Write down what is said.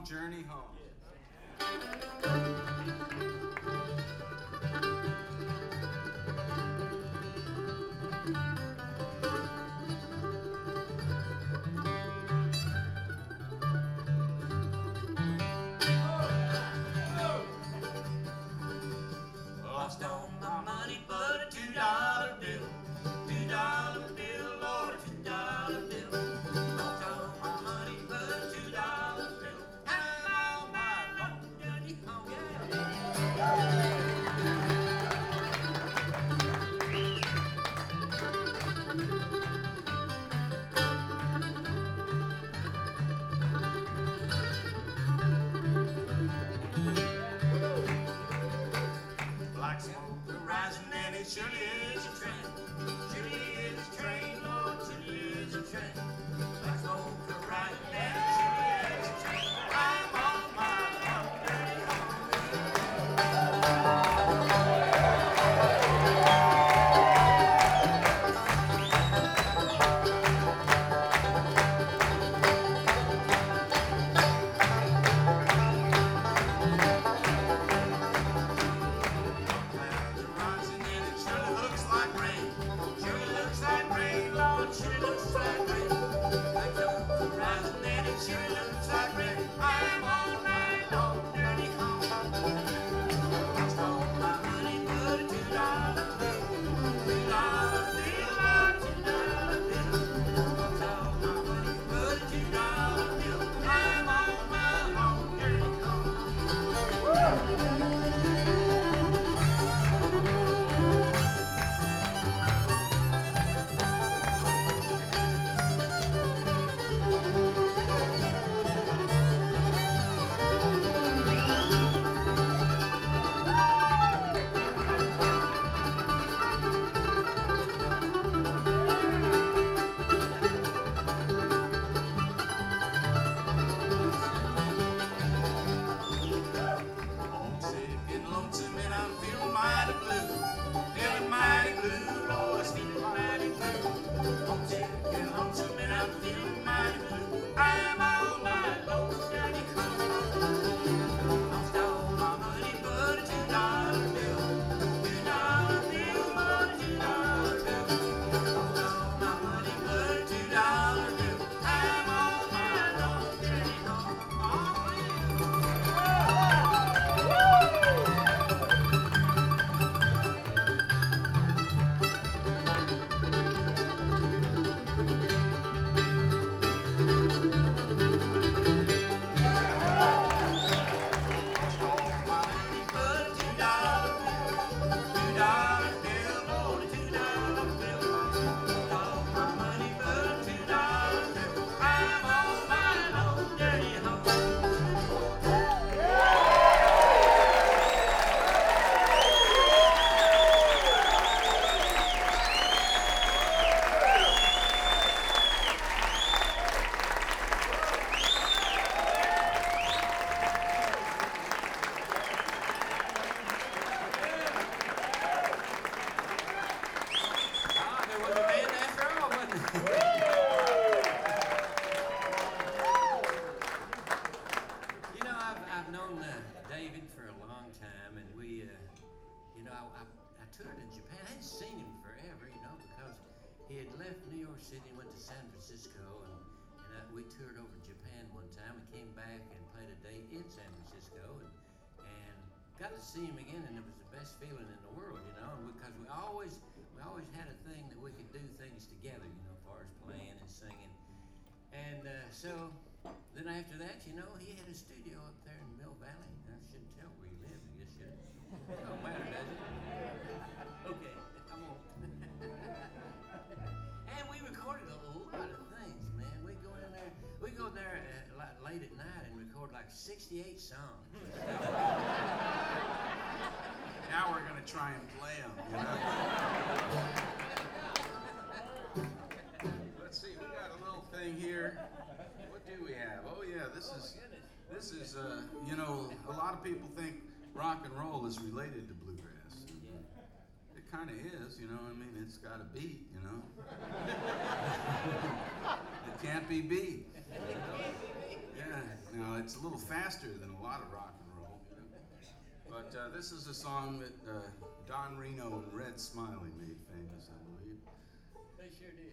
journey home. Lost all my money but a $2 bill. $2 bill, Lord, a $2 bill. Lost all my money but a $2 bill. I'm on my long journey home. Black smoke rising and it surely is a train. Surely is a train, Lord, surely is a train. Black smoke rising and it surely is a train. I'm on my long journey home. Clouds are rising and it surely looks like rain. Surely looks like rain, Lord, surely looks like rain. Black smoke rising and it surely looks like rain. I'm on my long journey home. Lost all my money but a $2 bill. $2 bill, Lord, $2 bill. Lost all my money but a $2 bill. I'm on my long journey home. Homesick and lonesome and I'm feeling mighty blue. Feeling mighty blue, Lord, it's feeling mighty blue. Homesick and lonesome and I'm feeling mighty blue. I'm on my long journey home. Lost all my money but a $2 bill. $2 bill, Lord, a $2 bill. Lost all my money but a $2 bill. I'm on my long journey home. Oh, there was a band after all, wasn't it? You know, I've known David for a long time, and we, you know, I toured in Japan. I hadn't seen him forever, you know, because he had left New York City and went to San Francisco, and we toured over Japan one time. We came back and played a date in San Francisco, and got to see him again, and it was the best feeling in the world, you know, because we always had a thing that we could do things together, you know, as far as playing and singing. And so then after that, you know, he had a studio up there in Mill Valley. I shouldn't tell where he lived, I guess, should it? Don't matter, does it? Okay, I won't. And we recorded a lot of things, man. We go there late at night and record like 68 songs. Now we're gonna try and play them, you know? Let's see, we got a little thing here. What do we have? Oh yeah, this is you know, a lot of people think rock and roll is related to bluegrass. It kind of is, you know. I mean, it's got a beat, you know. It can't be beat. Yeah. Now It's a little faster than a lot of rock and roll. But this is a song that Don Reno and Red Smiley made famous, I believe. They sure did.